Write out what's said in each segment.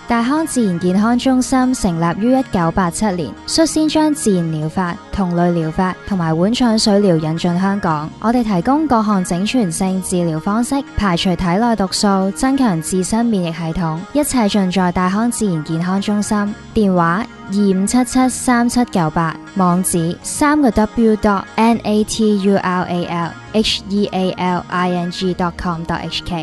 大康自然健康中心成立於1987年，率先將自然療法、同類療法同埋碗腸水療引進香港。我哋提供各項整全性治療方式，排除體內毒素，增強自身免疫系統，一切盡在大康自然健康中心。電話25773798，網址www.natural healing.com.hk。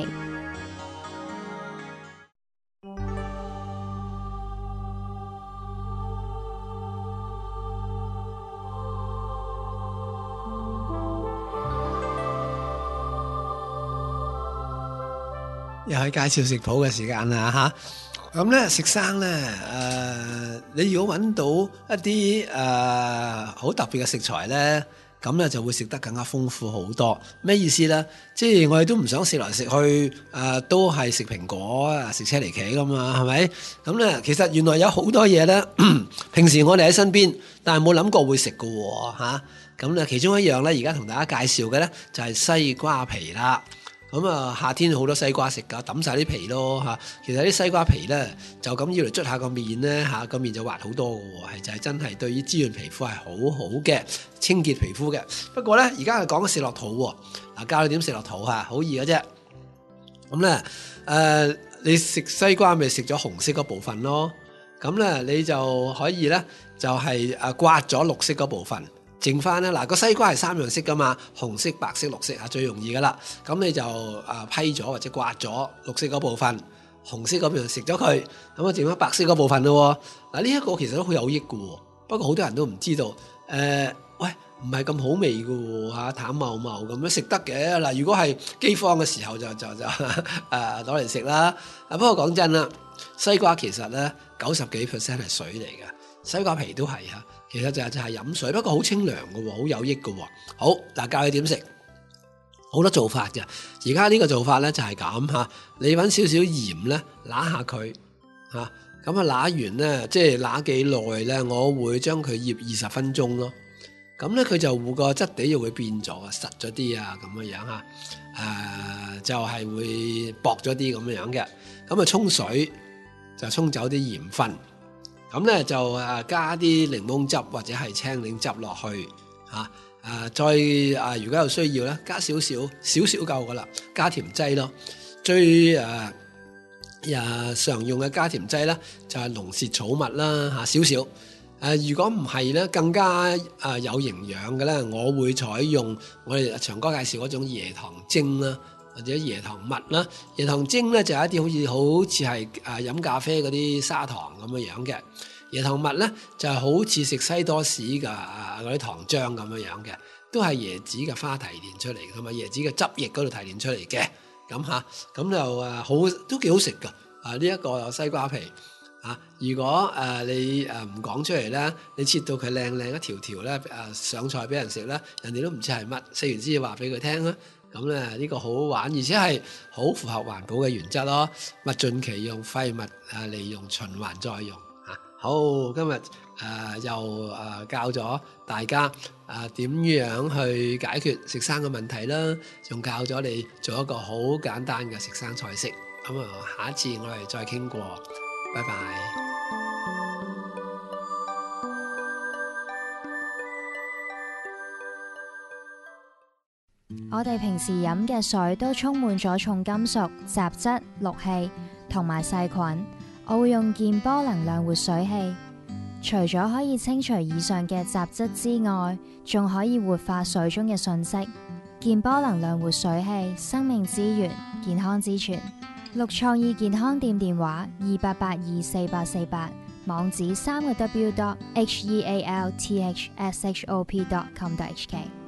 又係介紹食譜嘅時間啦吓，咁咧食生咧你如果揾到一啲好特別嘅食材咧，咁咧就會食得更加豐富好多。咩意思咧？即係我哋都唔想食來食去都係食蘋果食車厘茄㗎嘛，係咪？咁咧其實原來有好多嘢咧，平時我哋喺身邊，但係冇諗過會食㗎喎吓。咁咧其中一樣咧，而家同大家介紹嘅咧就係西瓜皮啦。咁夏天好多西瓜食㗎，抌晒啲皮咯嚇。其實啲西瓜皮咧就咁要嚟捽下個面咧嚇，個面就滑好多嘅喎，就係真係對於滋潤皮膚係好好嘅，清潔皮膚嘅。不過咧而家係講緊食落肚喎，嗱教你點食落肚嚇，好易嘅啫。咁咧你食西瓜咪食咗紅色嗰部分咯，咁咧你就可以咧就係刮咗綠色嗰部分。剩翻咧，嗱個西瓜係3樣色噶嘛，紅色、白色、綠色最容易噶啦。咁你就批咗或者刮咗綠色嗰部分，紅色嗰邊食咗佢，咁剩翻白色嗰部分咯。嗱呢一個其實都好有益噶喎，不過好多人都唔知道。喂，唔係咁好味噶喎嚇，淡茂茂咁樣食得嘅。嗱如果係饑荒嘅時候就攞嚟食啦。不過講真啦，西瓜其實咧90幾% 係水嚟嘅，西瓜皮都係嚇。其實就係飲水，不過好清涼嘅喎，好有益嘅喎。好嗱，教你點食，好多做法嘅。而家呢個做法咧就係咁嚇，你揾少少鹽咧，揦下佢嚇，咁揦完咧，即係揦幾耐咧，我會將佢醃20分鐘咯。咁咧佢就會個質地又會變咗啊，實咗啲啊咁樣嚇，就係會薄咗啲咁樣嘅。咁沖水就沖走啲鹽分。咁咧就加啲檸檬汁或者係青檸汁落去嚇，再如果有需要咧，加少少夠噶啦，加甜劑咯。最常用嘅加甜劑咧就係龍舌草蜜啦嚇，少少。如果唔係咧，更加有營養嘅咧，我會採用我哋長哥介紹嗰種椰糖精啦，或者椰糖蜜啦。椰糖精咧就係一啲好似係飲咖啡嗰啲砂糖咁樣嘅，椰糖蜜咧就係好似食西多士嘅嗰啲糖漿咁樣嘅，都係椰子嘅花提煉出嚟，同埋椰子嘅汁液嗰度提煉出嚟嘅。咁咁就好都幾好食㗎。呢一個西瓜皮如果你唔講出嚟咧，你切到佢靚靚一條條咧上菜俾人食咧，人哋都唔知係乜，食完先話俾佢聽啦。咁咧呢個好好玩，而且係好符合環保嘅原則咯。物盡其用，廢物利用，循環再用。好，今日又教咗大家點樣去解決食生嘅問題啦，仲教咗你做一個好簡單嘅食生菜式。咁下一次我哋再傾過，拜拜。 我哋平時飲嘅水都充滿咗重金屬、雜質、氯氣同埋細菌。我會用健波能量活水器，除咗可以清除以上嘅雜質之外，仲可以活化水中嘅訊息。健波能量活水器，生命之源，健康之泉。綠創意健康店電話28824848，網址3個 w.healthshop.com.hk。